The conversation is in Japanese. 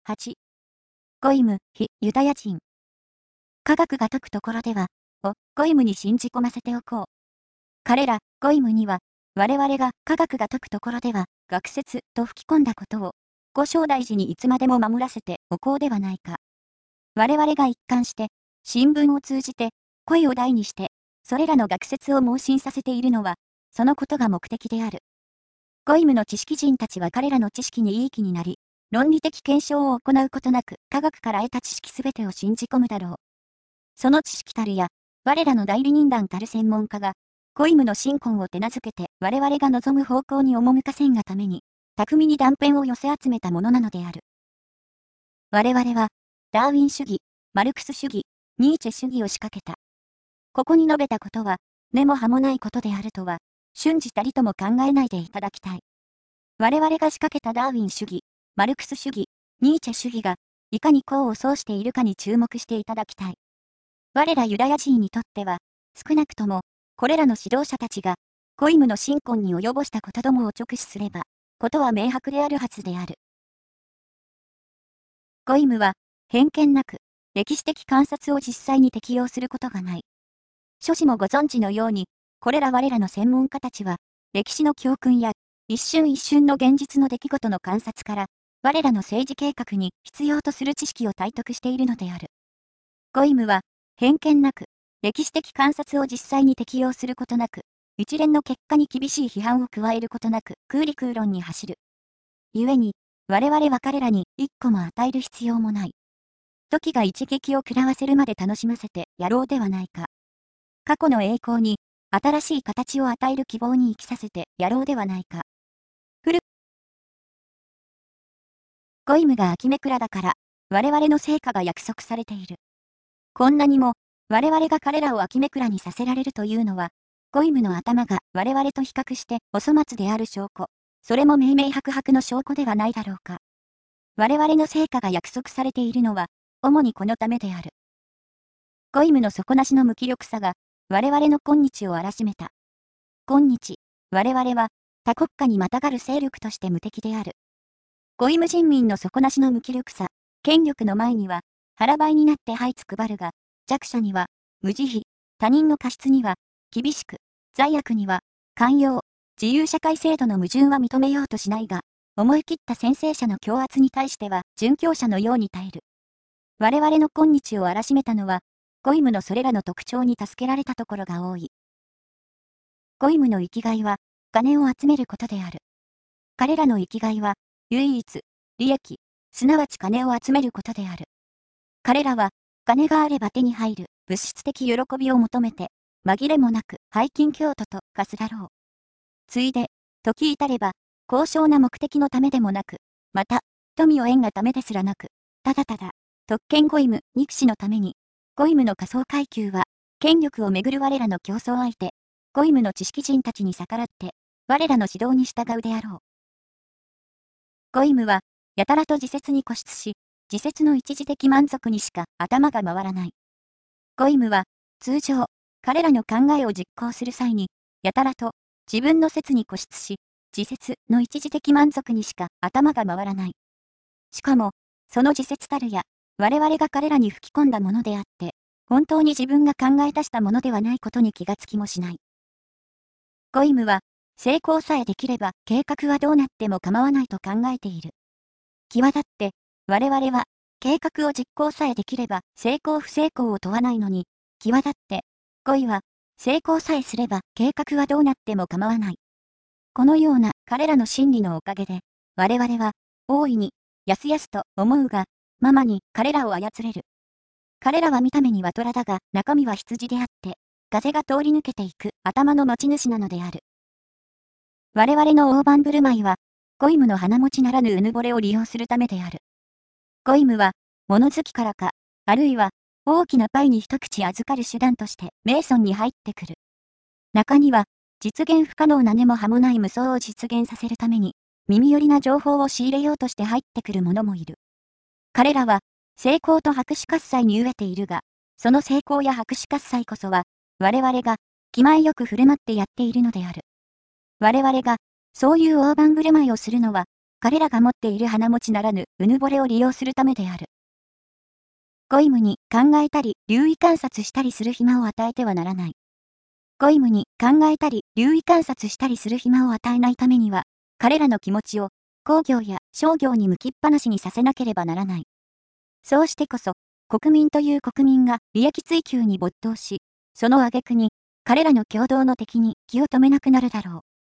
8。ゴイム、ユダヤ人。科学が解くところでは、ゴイムに信じ込ませておこう。彼ら、ゴイムには、我々が科学が解くところでは、学説と吹き込んだことを、ご正大寺にいつまでも守らせておこうではないか。我々が一貫して、新聞を通じて、声を大にして、それらの学説を盲信させているのは、そのことが目的である。ゴイムの知識人たちは彼らの知識にいい気になり、論理的検証を行うことなく科学から得た知識すべてを信じ込むだろう。その知識たるや、我らの代理人団たる専門家が、ゴイムの神婚を手なずけて我々が望む方向に赴かせんがために、巧みに断片を寄せ集めたものなのである。我々は、ダーウィン主義、マルクス主義、ニーチェ主義を仕掛けた。ここに述べたことは、根も葉もないことであるとは、瞬時たりとも考えないでいただきたい。我々が仕掛けたダーウィン主義、マルクス主義、ニーチェ主義が、いかに功を奏しているかに注目していただきたい。我らユダヤ人にとっては、少なくとも、これらの指導者たちが、ゴイムの神婚に及ぼしたことどもを直視すれば、ことは明白であるはずである。ゴイムは、偏見なく、歴史的観察を実際に適用することがない。諸子もご存知のように、これら我らの専門家たちは、歴史の教訓や、一瞬一瞬の現実の出来事の観察から、我らの政治計画に必要とする知識を体得しているのである。ゴイムは、偏見なく、歴史的観察を実際に適用することなく、一連の結果に厳しい批判を加えることなく、空理空論に走る。故に、我々は彼らに一個も与える必要もない。時が一撃を食らわせるまで楽しませてやろうではないか。過去の栄光に、新しい形を与える希望に生きさせてやろうではないか。ゴイムが秋めくらだから、我々の成果が約束されている。こんなにも、我々が彼らを秋めくらにさせられるというのは、ゴイムの頭が我々と比較してお粗末である証拠、それも明々白々の証拠ではないだろうか。我々の成果が約束されているのは、主にこのためである。ゴイムの底なしの無気力さが、我々の今日を荒らしめた。今日、我々は、他国家にまたがる勢力として無敵である。ゴイム人民の底なしの無気力さ、権力の前には、腹ばいになって這いつくばるが、弱者には、無慈悲、他人の過失には、厳しく、罪悪には、寛容、自由社会制度の矛盾は認めようとしないが、思い切った専制者の強圧に対しては、殉教者のように耐える。我々の今日を荒らしめたのは、ゴイムのそれらの特徴に助けられたところが多い。ゴイムの生きがいは、金を集めることである。彼らの生きがいは、唯一、利益、すなわち金を集めることである。彼らは、金があれば手に入る物質的喜びを求めて、紛れもなく背筋京都と化すだろう。ついで、時至れば、高尚な目的のためでもなく、また、富を得んがためですらなく、ただただ、特権ゴイム、憎しのために、ゴイムの仮想階級は、権力をめぐる我らの競争相手、ゴイムの知識人たちに逆らって、我らの指導に従うであろう。ゴイムは、やたらと自説に固執し、自説の一時的満足にしか頭が回らない。ゴイムは、通常、彼らの考えを実行する際に、やたらと自分の説に固執し、自説の一時的満足にしか頭が回らない。しかも、その自説たるや、我々が彼らに吹き込んだものであって、本当に自分が考え出したものではないことに気がつきもしない。ゴイムは、成功さえできれば計画はどうなっても構わないと考えている。際立って、我々は、計画を実行さえできれば成功不成功を問わないのに、際立って、ゴイは、成功さえすれば計画はどうなっても構わない。このような彼らの真理のおかげで、我々は、大いに、やすやすと思うが、ままに彼らを操れる。彼らは見た目には虎だが中身は羊であって、風が通り抜けていく頭の持ち主なのである。我々の大盤振る舞いは、ゴイムの鼻持ちならぬうぬぼれを利用するためである。ゴイムは、物好きからか、あるいは、大きなパイに一口預かる手段としてメイソンに入ってくる。中には、実現不可能な根も葉もない無双を実現させるために、耳寄りな情報を仕入れようとして入ってくる者もいる。彼らは、成功と白紙喝采に飢えているが、その成功や白紙喝采こそは、我々が、気前よく振る舞ってやっているのである。我々が、そういう大盤振る舞いをするのは、 彼らが持っている鼻持ちならぬうぬぼれを利用するためである。ゴイムに考えたり、留意観察したりする暇を与えてはならない。ゴイムに考えたり、留意観察したりする暇を与えないためには、彼らの気持ちを工業や商業に向きっぱなしにさせなければならない。そうしてこそ、国民という国民が利益追求に没頭し、その挙句に、彼らの共同の敵に気を止めなくなるだろう。